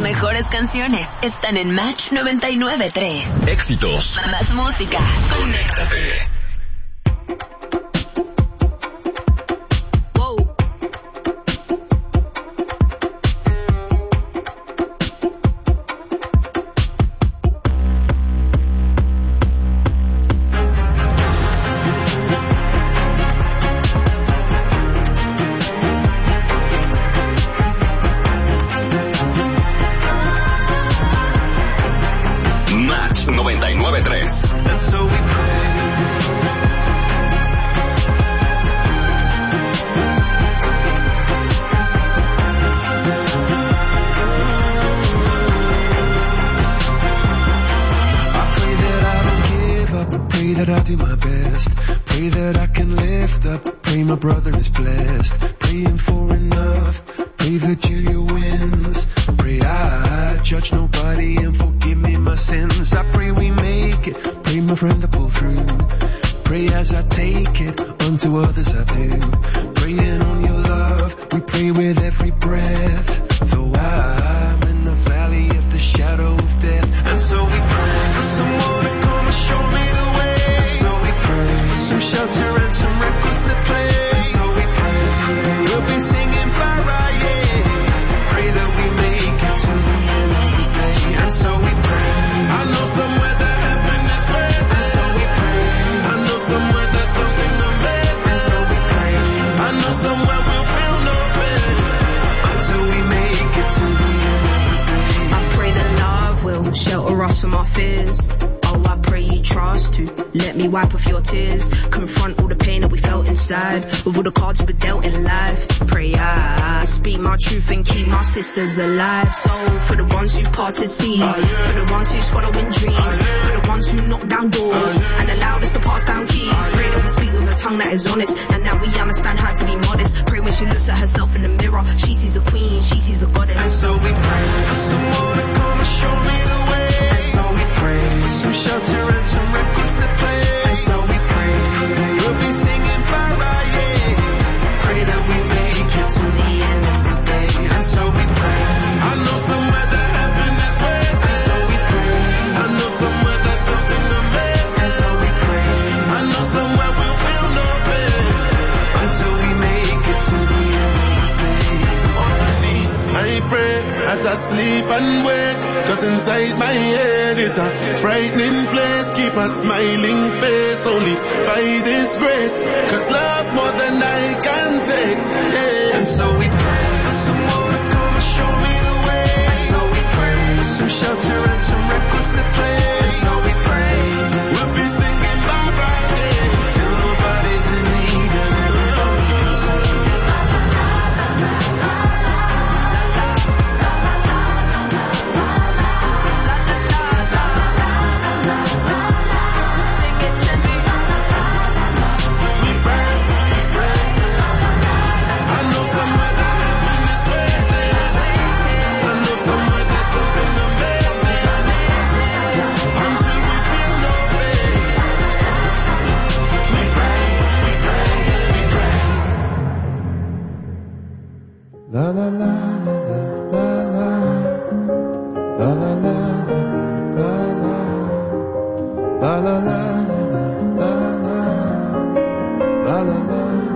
mejores canciones están en Match 99.3. Éxitos. Más música. Conéctate. Match 99.3. And so we pray. I pray that I don't give up. Pray that I do my best. Pray that I can lift up. Pray my brother is blessed. Praying for enough. Pray Virginia wins. Pray I judge nobody and forgive me my sins. I pray we make it. Pray my friend to pull through. Pray as I take it, unto others I do. Praying on your love, we pray with every breath. Though I'm in the valley of the shadow of death. And so we pray for someone to come and show me the way. And so we pray for some shelter and some records to play. And so we pray we'll be singing Mariah. Pray that we make it to the end of the day. And so we pray. I know somewhere that heaven is waiting. And so we pray. I know somewhere there's something amazing. And so we pray. I know somewhere we'll feel no pain until we make it to the end of the day. I pray that love will shelter us from our fears. Oh, I pray you trust to let me wipe off your tears. Confront all the pain that we felt inside with all the cards we were dealt in life. Pray I speak my truth and keep my sisters alive. So for the ones who parted seas, for the ones who's following dreams, for the ones who knock down doors and allowed us to pass down keys. Pray that we speak with a tongue that is honest and that we understand how to be modest. Pray when she looks at herself in the mirror, she sees a queen, she sees a goddess. And so we pray for someone to come and show me the way. And so we pray for some shelter and some records to play. And so we pray we'll be singing Mariah. Pray that we make it to the end of the day. And so we pray. I know somewhere that heaven is waiting. And so we pray. I know somewhere there's something amazing. And so we pray. I know somewhere we'll feel no pain until we make it to the end of the day. Underneath, I pray as I sleep and wake. Cause inside my head is a frightening place. Keep a smiling face only by this grace. Cause love more than I can take. Yeah. And so we pray for someone to come and show me the way. And so we pray for some shelter and some records to play. And so we pray we'll be singing bye bye till nobody's in need and everybody's in need. La la la la la la la la la la la la la la la la la la la